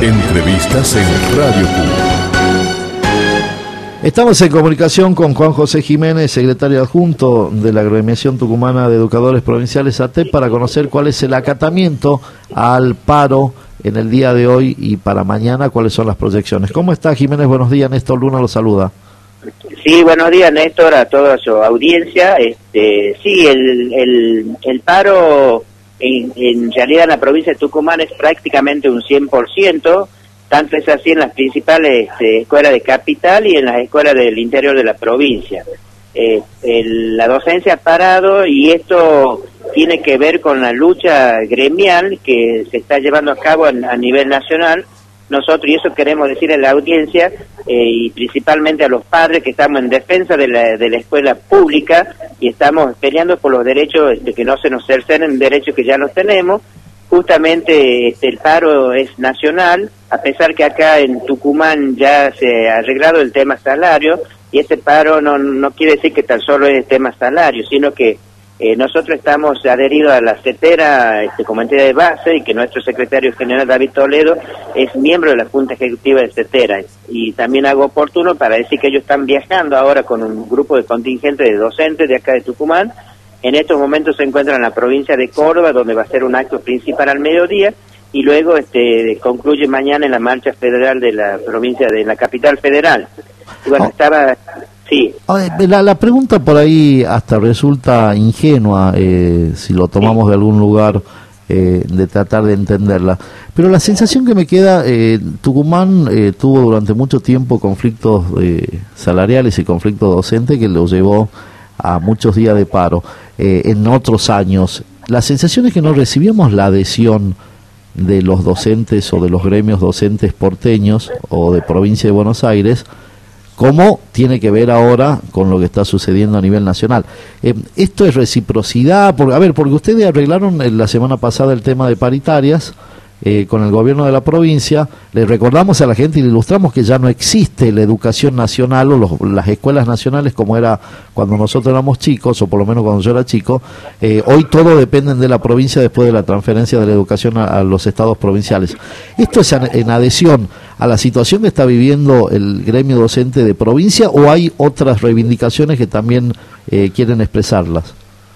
Entrevistas en Radio Pública. Estamos en comunicación con Juan José Jiménez, secretario adjunto de la Agremiación Tucumana de Educadores Provinciales ATEP, para conocer cuál es el acatamiento al paro en el día de hoy y para mañana, cuáles son las proyecciones. ¿Cómo está, Jiménez? Buenos días, Néstor Luna lo saluda. Sí, buenos días, Néstor, a toda su audiencia. Sí, el paro en realidad en la provincia de Tucumán es prácticamente un 100%, tanto es así en las principales escuelas de capital y en las escuelas del interior de la provincia. La docencia ha parado y esto tiene que ver con la lucha gremial que se está llevando a cabo a nivel nacional. Nosotros, y eso queremos decir a la audiencia y principalmente a los padres, que estamos en defensa de la escuela pública y estamos peleando por los derechos, de que no se nos cercenen derechos que ya los tenemos. Justamente el paro es nacional, a pesar que acá en Tucumán ya se ha arreglado el tema salario, y este paro no quiere decir que tan solo es el tema salario, sino que nosotros estamos adheridos a la CETERA como entidad de base, y que nuestro secretario general David Toledo es miembro de la Junta Ejecutiva de CETERA. Y también hago oportuno para decir que ellos están viajando ahora con un grupo de contingente de docentes de acá de Tucumán. En estos momentos se encuentran en la provincia de Córdoba, donde va a ser un acto principal al mediodía, y luego concluye mañana en la marcha federal de la provincia, de la capital federal. Y bueno, Sí. La pregunta por ahí hasta resulta ingenua, si lo tomamos de algún lugar, de tratar de entenderla. Pero la sensación que me queda, Tucumán tuvo durante mucho tiempo conflictos salariales y conflictos docentes que lo llevó a muchos días de paro. En otros años, la sensación es que no recibíamos la adhesión de los docentes o de los gremios docentes porteños o de provincia de Buenos Aires, ¿cómo tiene que ver ahora con lo que está sucediendo a nivel nacional? ¿Esto es reciprocidad? Porque ustedes arreglaron la semana pasada el tema de paritarias con el gobierno de la provincia. Le recordamos a la gente y le ilustramos que ya no existe la educación nacional o las escuelas nacionales como era cuando nosotros éramos chicos, o por lo menos cuando yo era chico. Hoy todo dependen de la provincia después de la transferencia de la educación a los estados provinciales. ¿Esto es en adhesión a la situación que está viviendo el gremio docente de provincia, o hay otras reivindicaciones que también quieren expresarlas?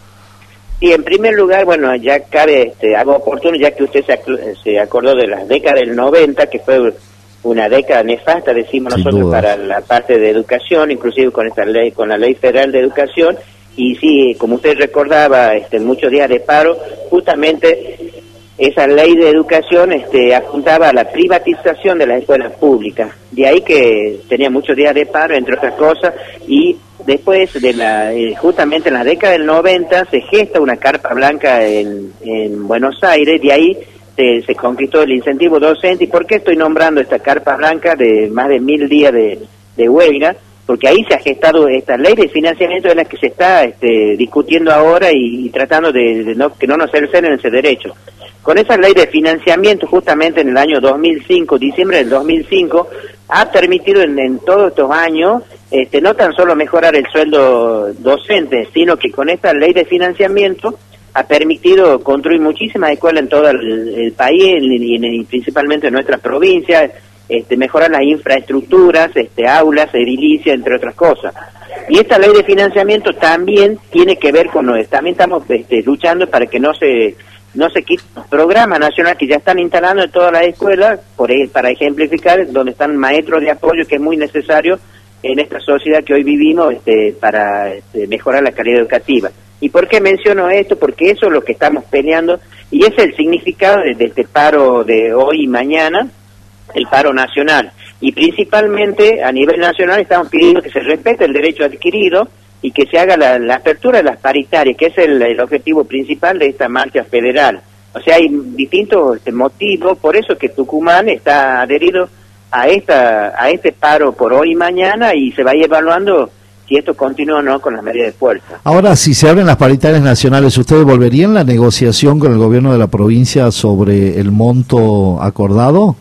Y en primer lugar, bueno, ya cabe, hago oportuno, ya que usted se acordó de las décadas del 90, que fue una década nefasta, decimos nosotros, para la parte de educación, inclusive con esta ley, con la Ley Federal de Educación. Y sí, como usted recordaba, muchos días de paro, justamente esa ley de educación apuntaba a la privatización de las escuelas públicas. De ahí que tenía muchos días de paro, entre otras cosas, y después de justamente en la década del 90 se gesta una carpa blanca en Buenos Aires. De ahí se conquistó el incentivo docente. ¿Y por qué estoy nombrando esta carpa blanca de más de 1000 días de huelga? Porque ahí se ha gestado esta ley de financiamiento de la que se está discutiendo ahora y tratando de que no nos cercenen ese derecho. Con esa ley de financiamiento, justamente en el año 2005, diciembre del 2005, ha permitido en todos estos años no tan solo mejorar el sueldo docente, sino que con esta ley de financiamiento ha permitido construir muchísimas escuelas en todo el país y principalmente en nuestras provincias, mejorar las infraestructuras, aulas, edilicias, entre otras cosas. Y esta ley de financiamiento también tiene que ver con también estamos luchando para que no se quite el programa nacional que ya están instalando en todas las escuelas, para ejemplificar, donde están maestros de apoyo, que es muy necesario en esta sociedad que hoy vivimos para mejorar la calidad educativa. ¿Y por qué menciono esto? Porque eso es lo que estamos peleando, y es el significado de este paro de hoy y mañana, el paro nacional. Y principalmente a nivel nacional estamos pidiendo que se respete el derecho adquirido y que se haga la apertura de las paritarias, que es el objetivo principal de esta marcha federal. O sea, hay distintos motivos, por eso que Tucumán está adherido a este paro por hoy y mañana, y se va a ir evaluando si esto continúa o no con las medidas de fuerza. Ahora, si se abren las paritarias nacionales, ¿ustedes volverían la negociación con el gobierno de la provincia sobre el monto acordado?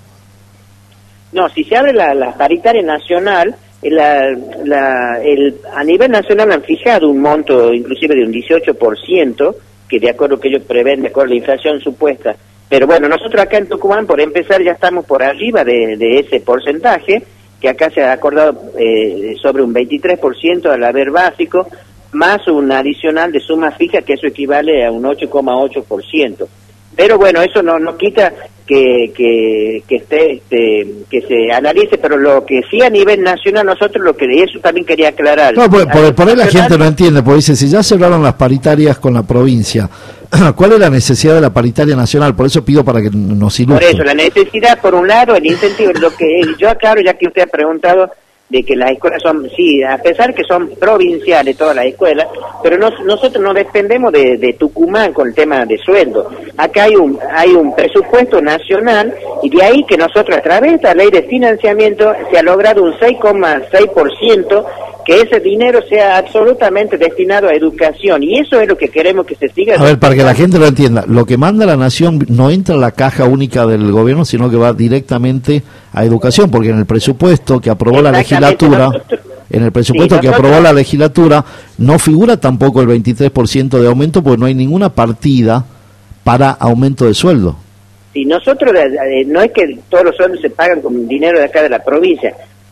No, si se abre la paritaria nacional, a nivel nacional han fijado un monto inclusive de un 18%, que de acuerdo que ellos prevén, de acuerdo a la inflación supuesta, Pero bueno, nosotros acá en Tucumán, por empezar, ya estamos por arriba de ese porcentaje, que acá se ha acordado sobre un 23% al haber básico, más un adicional de suma fija, que eso equivale a un 8,8%. Pero bueno, eso no quita que se analice, pero lo que sí a nivel nacional nosotros eso también quería aclarar. No, por ahí la gente no entiende, porque dice, si ya cerraron las paritarias con la provincia, ¿cuál es la necesidad de la paritaria nacional? Por eso pido para que nos ilustre. Por eso, la necesidad, por un lado, el incentivo, lo que yo aclaro, ya que usted ha preguntado de que las escuelas son, sí, a pesar que son provinciales todas las escuelas, pero nosotros no dependemos de Tucumán con el tema de sueldo. Acá hay un presupuesto nacional, y de ahí que nosotros a través de esta ley de financiamiento se ha logrado un 6,6%, que ese dinero sea absolutamente destinado a educación, y eso es lo que queremos que se siga. A ver, para que la gente lo entienda, lo que manda la nación no entra a la caja única del gobierno, sino que va directamente a educación, porque en el presupuesto que aprobó la legislatura, aprobó la legislatura, no figura tampoco el 23% de aumento, porque no hay ninguna partida para aumento de sueldo. Sí, nosotros, no es que todos los sueldos se pagan con dinero de acá de la provincia.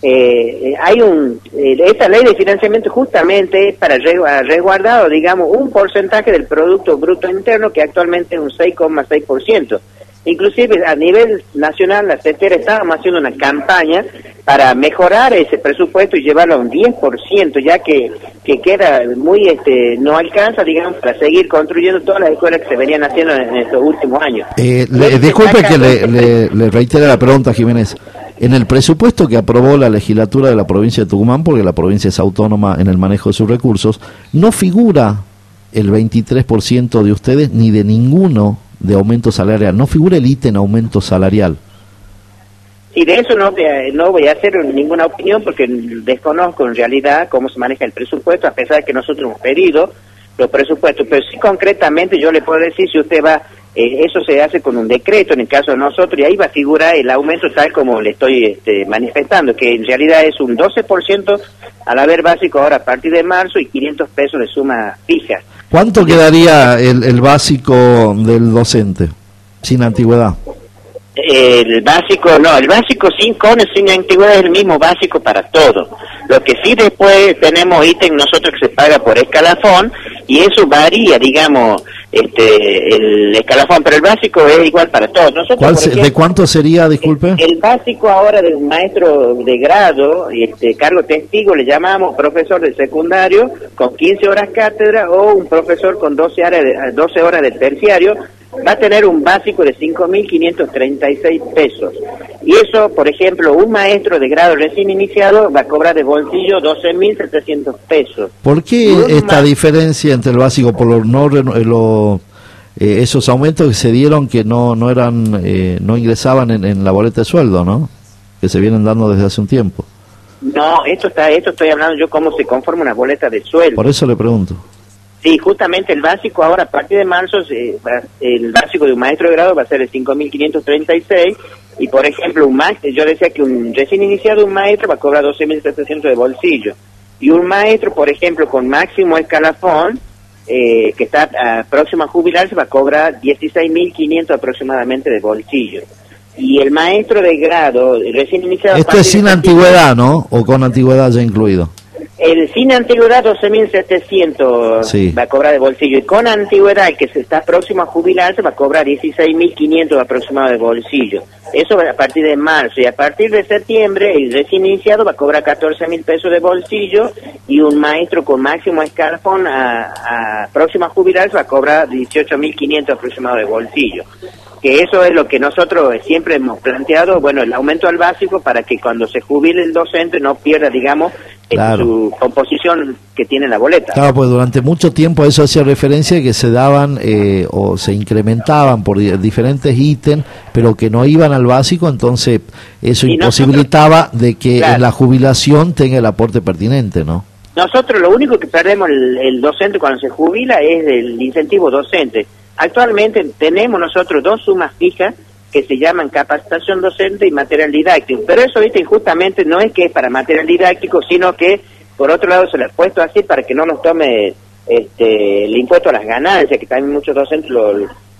Esta ley de financiamiento justamente es para resguardado, digamos, un porcentaje del Producto Bruto Interno, que actualmente es un 6,6%. Inclusive a nivel nacional, la CETERA estábamos haciendo una campaña para mejorar ese presupuesto y llevarlo a un 10%, ya que queda muy, no alcanza, digamos, para seguir construyendo todas las escuelas que se venían haciendo en estos últimos años. Disculpe que le reitere la pregunta, Jiménez. En el presupuesto que aprobó la legislatura de la provincia de Tucumán, porque la provincia es autónoma en el manejo de sus recursos, no figura el 23% de ustedes ni de ninguno de aumento salarial, no figura el ítem aumento salarial. Y de eso no voy a hacer ninguna opinión, porque desconozco en realidad cómo se maneja el presupuesto, a pesar de que nosotros hemos pedido los presupuestos, pero sí concretamente yo le puedo decir, si usted va, eso se hace con un decreto en el caso de nosotros, y ahí va a figurar el aumento tal como le estoy manifestando, que en realidad es un 12% al haber básico ahora a partir de marzo y 500 pesos de suma fija. ¿Cuánto quedaría el básico del docente sin antigüedad? El básico sin antigüedad es el mismo básico para todo. Lo que sí después tenemos ítem nosotros que se paga por escalafón, y eso varía, digamos, el escalafón, pero el básico es igual para todos. Nosotros, ¿de cuánto sería, disculpe? El básico ahora de un maestro de grado, cargo testigo, le llamamos profesor de secundario con 15 horas cátedra, o un profesor con 12 horas de terciario, va a tener un básico de 5.536 pesos. Y eso, por ejemplo, un maestro de grado recién iniciado va a cobrar de bolsillo 12.700 pesos. ¿Por qué esta diferencia entre el básico, por esos aumentos que se dieron que no no ingresaban en la boleta de sueldo, ¿no? Que se vienen dando desde hace un tiempo. No, esto estoy hablando yo cómo se conforma una boleta de sueldo. Por eso le pregunto. Sí, justamente el básico ahora, a partir de marzo, el básico de un maestro de grado va a ser el 5.536, y por ejemplo, yo decía que un recién iniciado un maestro va a cobrar 12.700 de bolsillo, y un maestro, por ejemplo, con máximo escalafón, que está próximo a jubilarse, va a cobrar 16.500 aproximadamente de bolsillo. Y el maestro de grado, recién iniciado... Esto es sin antigüedad, ¿no? ¿O con antigüedad ya incluido? El sin antigüedad 12.700 sí. Va a cobrar de bolsillo, y con antigüedad, el que se está próximo a jubilarse, va a cobrar 16.500 aproximado de bolsillo. Eso a partir de marzo, y a partir de septiembre el recién iniciado va a cobrar 14.000 pesos de bolsillo, y un maestro con máximo escalafón a próximo a jubilarse va a cobrar 18.500 aproximado de bolsillo. Que eso es lo que nosotros siempre hemos planteado, bueno, el aumento al básico para que cuando se jubile el docente no pierda, digamos, claro, su composición que tiene la boleta. Claro, pues durante mucho tiempo eso hacía referencia a que se daban o se incrementaban por diferentes ítems, pero que no iban al básico, entonces eso imposibilitaba de que claro, en la jubilación tenga el aporte pertinente, ¿no? Nosotros lo único que perdemos el docente cuando se jubila es el incentivo docente. Actualmente tenemos nosotros dos sumas fijas que se llaman capacitación docente y material didáctico, pero eso, viste, justamente no es que es para material didáctico, sino que por otro lado se lo ha puesto así para que no nos tome el impuesto a las ganancias, que también muchos docentes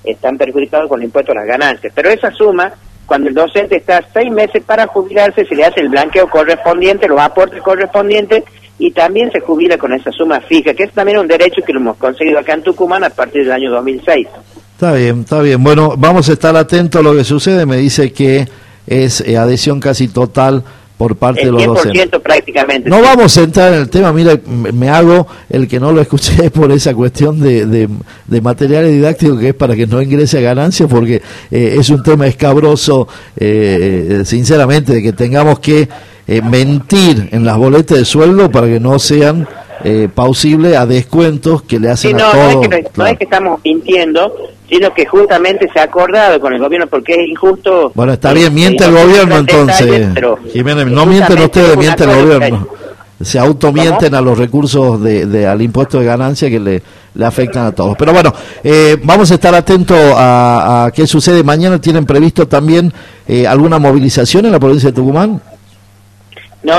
están perjudicados con el impuesto a las ganancias. Pero esa suma, cuando el docente está 6 meses para jubilarse, se le hace el blanqueo correspondiente, los aportes correspondientes, y también se jubila con esa suma fija, que es también un derecho que lo hemos conseguido acá en Tucumán a partir del año 2006. Está bien, está bien. Bueno, vamos a estar atentos a lo que sucede. Me dice que es adhesión casi total por parte de los docentes. Prácticamente. No vamos a entrar en el tema, mira, me hago el que no lo escuché por esa cuestión de materiales didácticos, que es para que no ingrese a ganancias, porque es un tema escabroso, sinceramente, de que tengamos que mentir en las boletas de sueldo para que no sean pausibles a descuentos que le hacen a todos. No es que estamos mintiendo, sino que justamente se ha acordado con el gobierno, porque es injusto. Bueno, está bien, miente el gobierno entonces. Jiménez, no mienten ustedes, miente el gobierno. Se automienten a los recursos al impuesto de ganancia que le afectan a todos. Pero bueno, vamos a estar atentos a qué sucede. Mañana tienen previsto también alguna movilización en la provincia de Tucumán. No,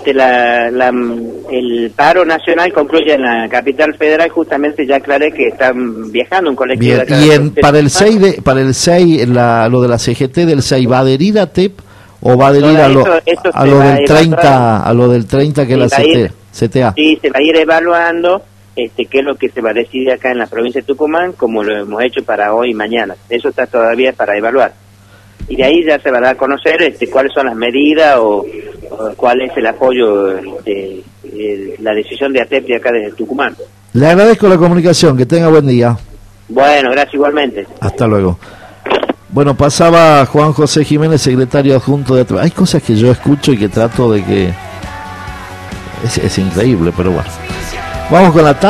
el paro nacional concluye en la capital federal. Justamente ya aclaré que están viajando un colectivo. Bien, de acá. Y para el 6 lo de la CGT del 6, ¿va a adherir a TEP o va a adherir a lo del 30 que es la CTA? Sí, se va a ir evaluando qué es lo que se va a decidir acá en la provincia de Tucumán, como lo hemos hecho para hoy y mañana. Eso está todavía para evaluar. Y de ahí ya se va a dar a conocer cuáles son las medidas o cuál es el apoyo, la decisión de ATEP de acá desde Tucumán. Le agradezco la comunicación, que tenga buen día. Bueno, gracias igualmente. Hasta luego. Bueno, pasaba Juan José Jiménez, secretario adjunto de ATEP. Hay cosas que yo escucho y que trato de que... Es increíble, pero bueno. Vamos con la